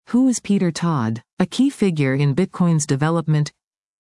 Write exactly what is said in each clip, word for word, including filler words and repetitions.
Who is Peter Todd, a key figure in Bitcoin's development?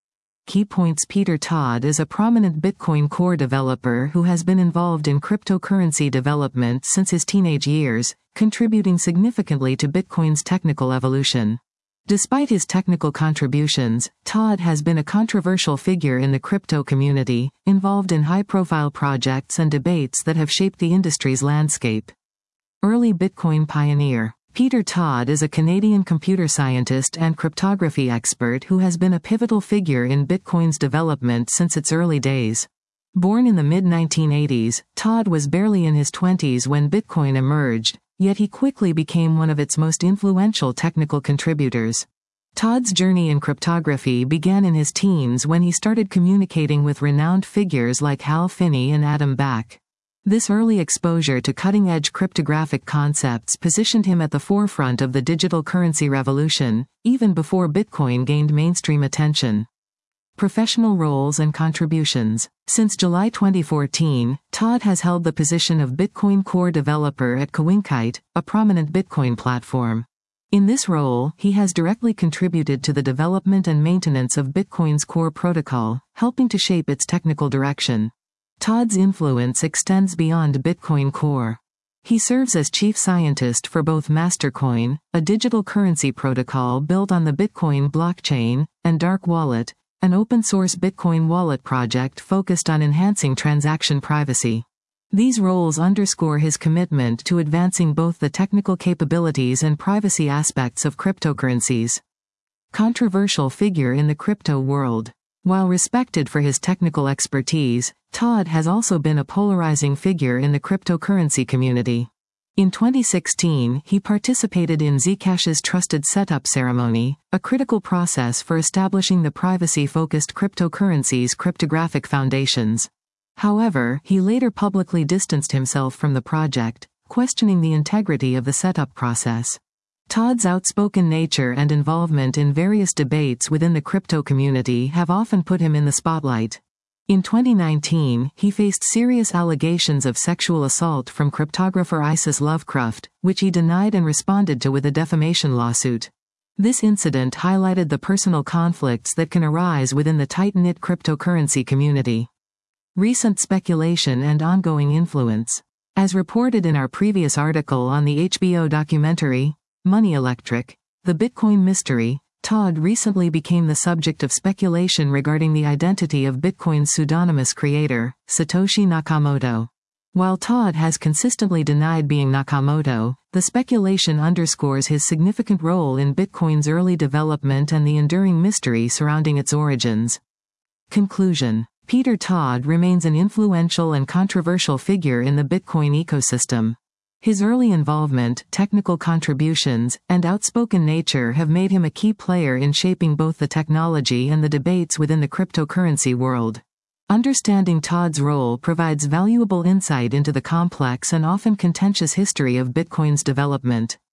Key points. Peter Todd is a prominent Bitcoin Core developer who has been involved in cryptocurrency development since his teenage years, contributing significantly to Bitcoin's technical evolution. Despite his technical contributions, Todd has been a controversial figure in the crypto community, involved in high-profile projects and debates that have shaped the industry's landscape. Early Bitcoin pioneer. Peter Todd is a Canadian computer scientist and cryptography expert who has been a pivotal figure in Bitcoin's development since its early days. Born in the mid nineteen eighties, Todd was barely in his twenties when Bitcoin emerged, yet he quickly became one of its most influential technical contributors. Todd's journey in cryptography began in his teens when he started communicating with renowned figures like Hal Finney and Adam Back. This early exposure to cutting-edge cryptographic concepts positioned him at the forefront of the digital currency revolution, even before Bitcoin gained mainstream attention. Professional roles and contributions. Since July twenty fourteen, Todd has held the position of Bitcoin Core developer at CoinKite, a prominent Bitcoin platform. In this role, he has directly contributed to the development and maintenance of Bitcoin's core protocol, helping to shape its technical direction. Todd's influence extends beyond Bitcoin Core. He serves as chief scientist for both Mastercoin, a digital currency protocol built on the Bitcoin blockchain, and Dark Wallet, an open-source Bitcoin wallet project focused on enhancing transaction privacy. These roles underscore his commitment to advancing both the technical capabilities and privacy aspects of cryptocurrencies. Controversial figure in the crypto world. While respected for his technical expertise, Todd has also been a polarizing figure in the cryptocurrency community. In twenty sixteen, he participated in Zcash's Trusted Setup Ceremony, a critical process for establishing the privacy-focused cryptocurrency's cryptographic foundations. However, he later publicly distanced himself from the project, questioning the integrity of the setup process. Todd's outspoken nature and involvement in various debates within the crypto community have often put him in the spotlight. In twenty nineteen, he faced serious allegations of sexual assault from cryptographer Isis Lovecraft, which he denied and responded to with a defamation lawsuit. This incident highlighted the personal conflicts that can arise within the tight-knit cryptocurrency community. Recent speculation and ongoing influence. As reported in our previous article on the H B O documentary, Money Electric, The Bitcoin Mystery, Todd recently became the subject of speculation regarding the identity of Bitcoin's pseudonymous creator, Satoshi Nakamoto. While Todd has consistently denied being Nakamoto, the speculation underscores his significant role in Bitcoin's early development and the enduring mystery surrounding its origins. Conclusion. Peter Todd remains an influential and controversial figure in the Bitcoin ecosystem. His early involvement, technical contributions, and outspoken nature have made him a key player in shaping both the technology and the debates within the cryptocurrency world. Understanding Todd's role provides valuable insight into the complex and often contentious history of Bitcoin's development.